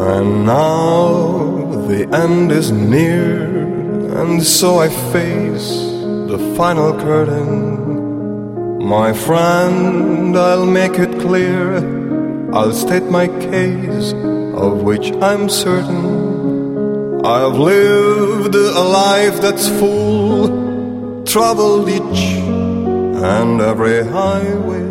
And now the end is near, and so I face the final curtain. My friend, I'll make it clear, I'll state my case, of which I'm certain. I've lived a life that's full, traveled each and every highway,